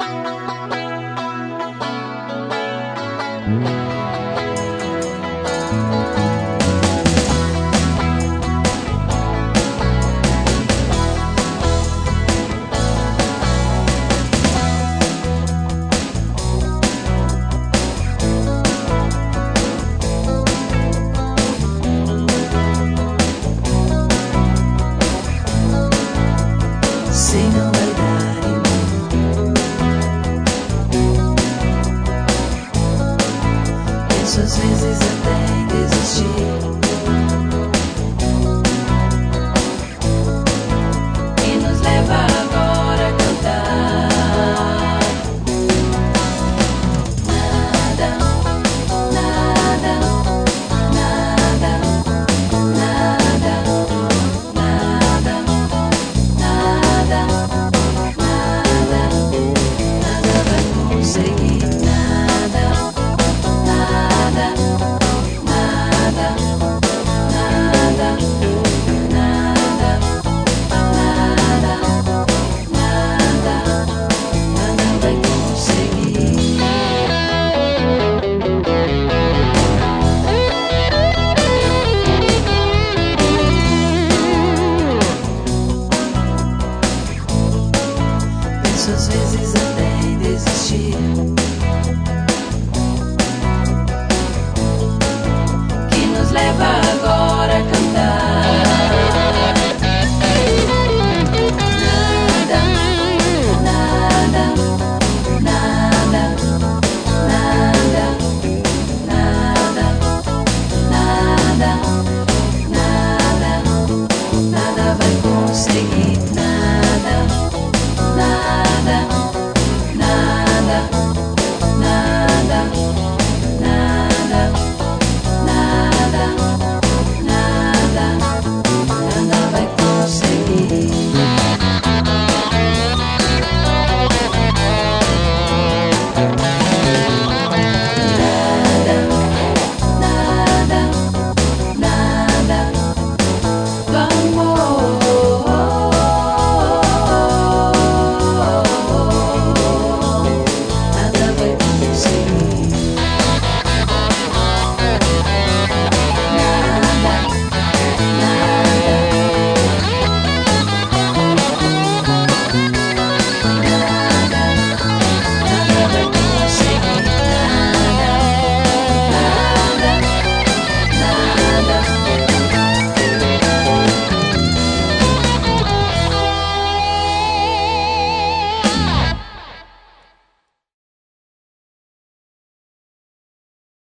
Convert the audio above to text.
Sei não vai dar em mim. Penso às vezes até em desistir e nos leva agora a cantar. Nada, nada, nada, nada, nada, nada, nada, nada vai conseguir nada, nada, nada, nada, nada, nada, nada, nada vai conseguir. Penso às vezes até em desistir